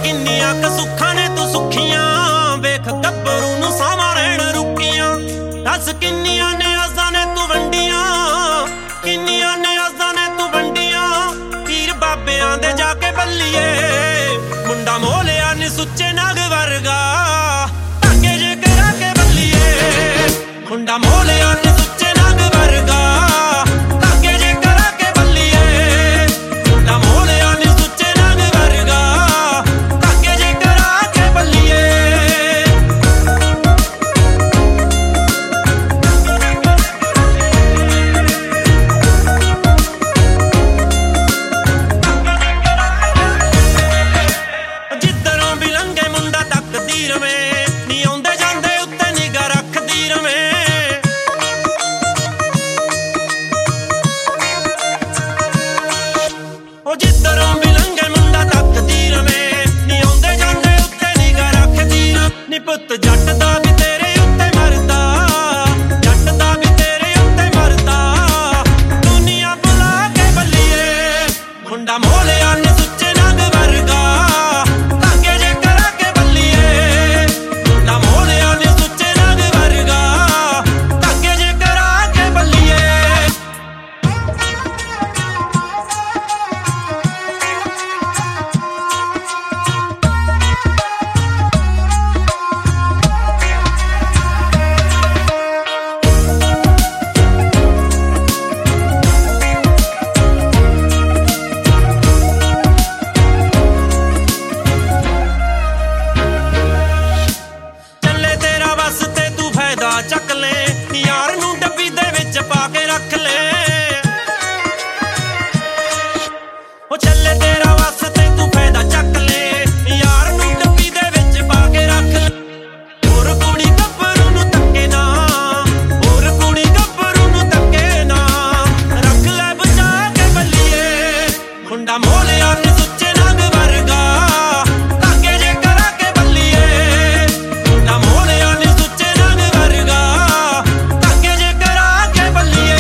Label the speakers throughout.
Speaker 1: ਕਿੰਨੀਆਂ ਕ ਸੁੱਖਾਂ ਨੇ ਤੂੰ ਸੁੱਖੀਆਂ, ਵੇਖ ਗੱਭਰੂ ਨੂੰ ਸਾਵਾਂ ਰਹਿਣ ਰੁਕੀਆਂ। ਦੱਸ ਕਿੰਨੀਆਂ ਨੇ ਅਜ਼ਾਂ ਨੇ ਤੂੰ ਵੰਡੀਆਂ, ਕਿੰਨੀਆਂ ਨੇ ਅਜ਼ਾਂ ਨੇ ਤੂੰ ਵੰਡੀਆਂ। ਪੀਰ ਬਾਬਿਆਂ ਦੇ ਜਾ ਕੇ ਬੱਲੀਏ, ਮੁੰਡਾ ਮੋਲਿਆ ਨੀ ਸੁੱਚੇ ਨਾਗ ਵਰਗਾ, ਧਾਗੇ ਜੇ ਕਰਾ ਕੇ ਬੱਲੀਏ। ਮੁੰਡਾ ਮੋਲਿਆ ਨੀ ਸੁੱਚੇ ਨਾਗ ਵਰਗਾ, ਧਾਗੇ ਜੇ ਕਰਾ ਕੇ ਬੱਲੀਏ। ਮੁੰਡਾ ਮੋਲਿਆ ਨੀ ਸੁੱਚੇ ਨਾਗ ਵਰਗਾ, ਧਾਗੇ ਜੇ ਕਰਾ ਕੇ ਬੱਲੀਏ। ਜਿੱਧਰੋਂ ਵੀ ਲੰਘੇ ਮੁੰਡਾ ਤੱਕਦੀ ਰਵੇਂ, ਨੀ ਆਉਂਦੇ ਜਾਂਦੇ ਉੱਤੇ ਨਿਗਾ ਰੱਖਦੀ ਰਵੇਂ। ਉਹ ਜਿੱਧਰੋਂ ਵੀ ਲੰਘੇ ਮੁੰਡਾ ਤੱਕਦੀ ਰਵੇਂ, ਨੀ ਆਉਂਦੇ ਜਾਂਦੇ ਉੱਤੇ ਨਿਗਾ ਰੱਖਦੀ ਰਵੇਂ। ਨੀ ਪੁੱਤ ਜੱਟ ਦਾ ਵੀ ਤੇਰੇ ਉੱਤੇ ਮਰਦਾ, ਜੱਟ ਦਾ ਵੀ ਤੇਰੇ ਉੱਤੇ ਮਰਦਾ, ਦੁਨੀਆ ਬੁਲਾ ਕੇ ਬੱਲੀਏ। ਮੁੰਡਾ ਮੋਲਿਆ ਨੀ ਸੁੱਚੇ ਨਾਗ ਵਰਗਾ, ਧਾਗੇ ਜੇ ਕਰਾ ਕੇ ਬੱਲੀਏ। ਮੁੰਡਾ ਮੋਲਿਆ ਨੀ ਸੁੱਚੇ ਨਾਗ ਵਰਗਾ, ਧਾਗੇ ਜੇ ਕਰਾ ਕੇ ਬੱਲੀਏ। ਚੱਲੇ ਤੇਰਾ ਬਸ ਤੇ ਤੂੰ ਫਾਇਦਾ ਚੱਕ ਲੈ, ਯਾਰ ਨੂੰ ਡੱਬੀ ਦੇ ਵਿੱਚ ਪਾ ਕੇ ਰੱਖ ਲੈ। ਉਹ ਚੱਲੇ ਤੇਰਾ ਬਸ ਤੇ ਤੂੰ ਫਾਇਦਾ ਚੱਕ ਲੈ, ਯਾਰ ਨੂੰ ਡੱਬੀ ਦੇ ਵਿੱਚ ਪਾ ਕੇ ਰੱਖ ਲੈ। ਹੋਰ ਕੁੜੀ ਗੱਭਰੂ ਨੂੰ ਧੱਕੇ ਨਾ, ਹੋਰ ਕੁੜੀ ਗੱਭਰੂ ਨੂੰ ਧੱਕੇ ਨਾ, ਰੱਖ ਲੈ ਬਚਾ ਕੇ ਬੱਲੀਏ। ਮੁੰਡਾ ਮੋਲਿਆ ਨੀ ਸੁੱਚੇ ਨਾਗ ਵਰਗਾ, ਧਾਗੇ ਜੇ ਕਰਾ ਕੇ ਬੱਲੀਏ। ਮੁੰਡਾ ਮੋਲਿਆ ਨੀ ਸੁੱਚੇ ਨਾਗ ਵਰਗਾ, ਧਾਗੇ ਜੇ ਕਰਾ ਕੇ ਬੱਲੀਏ।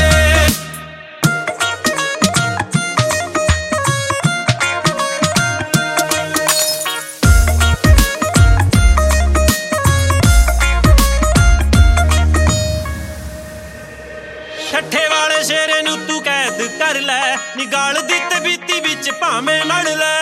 Speaker 1: ਠੱਠੇ ਵਾਲੇ ਸ਼ੇਰੇ ਨੂੰ ਤੂੰ ਕੈਦ ਕਰ ਲੈ, ਨੀ ਗਾਲ ਦੀ ਤੇ ਬੀਤੀ ਵਿੱਚ ਭਾਵੇਂ ਲੜ ਲੈ।